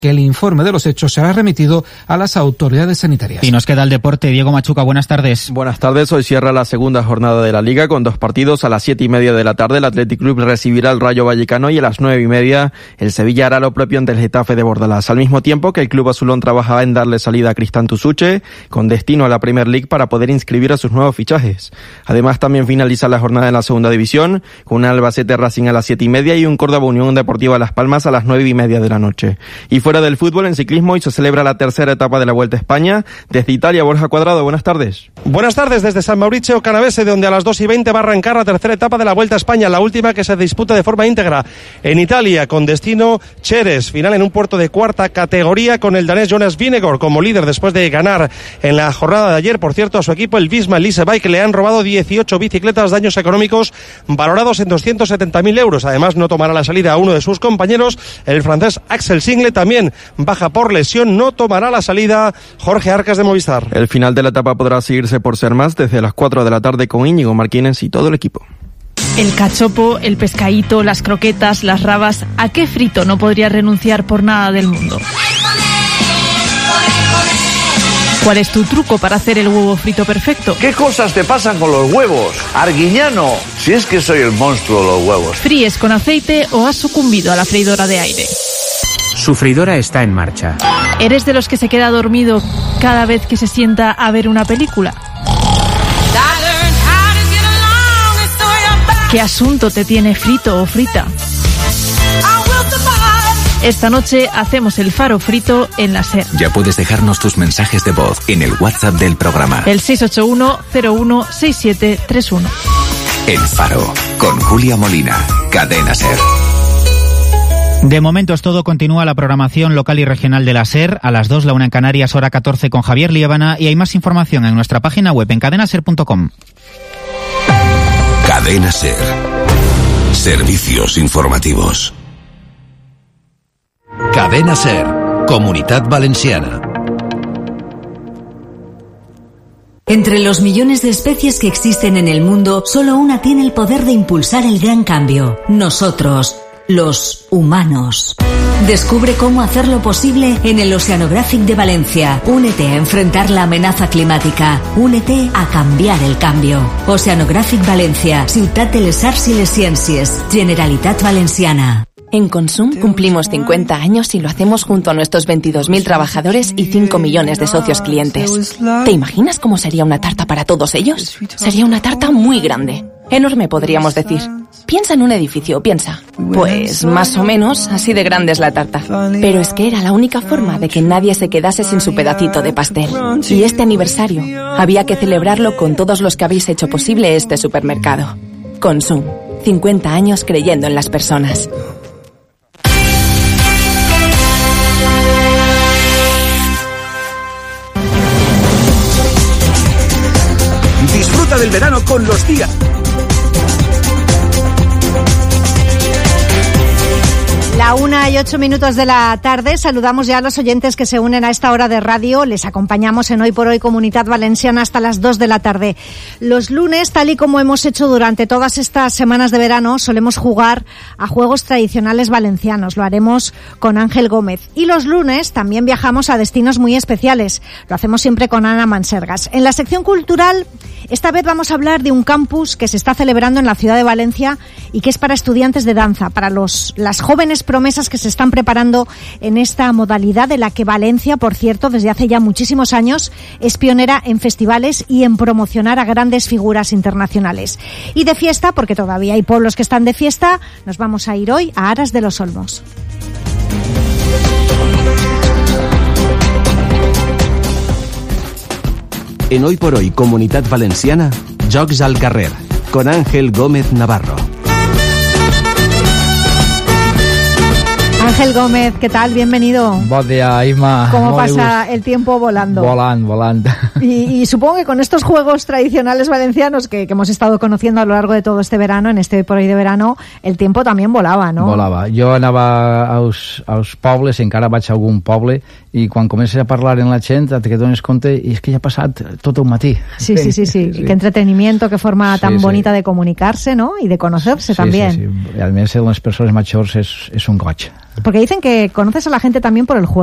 que el informe de los hechos será remitido a las autoridades sanitarias. Y nos queda el deporte. Diego Machuca, buenas tardes. Buenas tardes. Hoy cierra la segunda jornada de la Liga con 2 partidos. A las 7:30 de la tarde el Athletic Club recibirá al Rayo Vallecano y a las 9:30 el Sevilla hará lo propio ante el Getafe de Bordalás. Al mismo tiempo que el club azulón trabaja en darle salida a Cristán Tusuche con destino a la Premier League para poder inscribir a sus nuevos fichajes. Además también finaliza la jornada en la segunda división con un Albacete Racing a las 7:30 y un Córdoba Unión Deportiva Las Palmas a las 9:30 de la noche. Y fuera del fútbol, en ciclismo, hoy se celebra la tercera etapa de la Vuelta a España. Desde Italia, Borja Cuadrado, buenas tardes. Buenas tardes desde San Mauricio Canavese, donde a las 2:20 va a arrancar la tercera etapa de la Vuelta a España, la última que se disputa de forma íntegra en Italia, con destino Xeres, final en un puerto de cuarta categoría, con el danés Jonas Vingegaard como líder después de ganar en la jornada de ayer. Por cierto, a su equipo, el Visma Lease Bike, le han robado 18 bicicletas, daños económicos valorados en 270.000 euros. Además, no tomará la salida a uno de sus compañeros, el francés Axel Single, también baja por lesión, no tomará la salida Jorge Arcas de Movistar. El final de la etapa podrá seguirse por Ser Más desde las 4 de la tarde con Íñigo Martínez y todo el equipo. El cachopo, el pescadito, las croquetas, las rabas, ¿a qué frito no podría renunciar por nada del mundo? ¿Cuál es tu truco para hacer el huevo frito perfecto? ¿Qué cosas te pasan con los huevos? Arguiñano, si es que soy el monstruo de los huevos. ¿Fríes con aceite o has sucumbido a la freidora de aire? Su freidora está en marcha. ¿Eres de los que se queda dormido cada vez que se sienta a ver una película? ¿Qué asunto te tiene frito o frita? Esta noche hacemos el faro frito en la SER. Ya puedes dejarnos tus mensajes de voz en el WhatsApp del programa. El 681-016731. El Faro, con Julia Molina, Cadena SER. De momento es todo. Continúa la programación local y regional de la SER. A las 2, la 1 en Canarias, hora 14 con Javier Liébana. Y hay más información en nuestra página web en cadenaser.com. Cadena SER. Servicios informativos. Cadena SER, Comunitat Valenciana. Entre los millones de especies que existen en el mundo, solo una tiene el poder de impulsar el gran cambio. Nosotros, los humanos. Descubre cómo hacerlo posible en el Oceanographic de Valencia. Únete a enfrentar la amenaza climática. Únete a cambiar el cambio. Oceanographic Valencia, Ciutat de les Arts i les Ciències, Generalitat Valenciana. En Consum cumplimos 50 años y lo hacemos junto a nuestros 22.000 trabajadores y 5 millones de socios clientes. ¿Te imaginas cómo sería una tarta para todos ellos? Sería una tarta muy grande. Enorme, podríamos decir. Piensa en un edificio, piensa. Pues más o menos así de grande es la tarta. Pero es que era la única forma de que nadie se quedase sin su pedacito de pastel. Y este aniversario había que celebrarlo con todos los que habéis hecho posible este supermercado. Consum, 50 años creyendo en las personas. Disfruta del verano con los días. La 1:08 de la tarde. Saludamos ya a los oyentes que se unen a esta hora de radio. Les acompañamos en Hoy por Hoy Comunitat Valenciana hasta las 2 de la tarde. Los lunes, tal y como hemos hecho durante todas estas semanas de verano, solemos jugar a juegos tradicionales valencianos. Lo haremos con Ángel Gómez. Y los lunes también viajamos a destinos muy especiales. Lo hacemos siempre con Ana Mansergas. En la sección cultural, esta vez vamos a hablar de un campus que se está celebrando en la ciudad de Valencia y que es para estudiantes de danza, para las jóvenes promesas que se están preparando en esta modalidad, de la que Valencia, por cierto, desde hace ya muchísimos años es pionera en festivales y en promocionar a grandes figuras internacionales. Y de fiesta, porque todavía hay pueblos que están de fiesta, nos vamos a ir hoy a Aras de los Olmos. En Hoy por Hoy Comunitat Valenciana, Jocs al Carrer, con Ángel Gómez Navarro. Ángel Gómez, ¿qué tal? Bienvenido. Bon dia, Isma. ¿Cómo pasa el tiempo volando? Volando. Y supongo que con estos juegos tradicionales valencianos que hemos estado conociendo a lo largo de todo este verano, en este Hoy por Hoy de verano, el tiempo también volava, no? Volava. Jo anava als pobles, encara vaig a algun poble, i quan comences a parlar en la gent te dones compte i és que ja ha passat tot un matí. Sí. Qué entretenimiento, qué forma tan bonita de comunicarse, ¿no? Y de conocerse también. Sí. I a més, en les persones majors és un goig. Porque dicen que conoces a la gente también por el juego.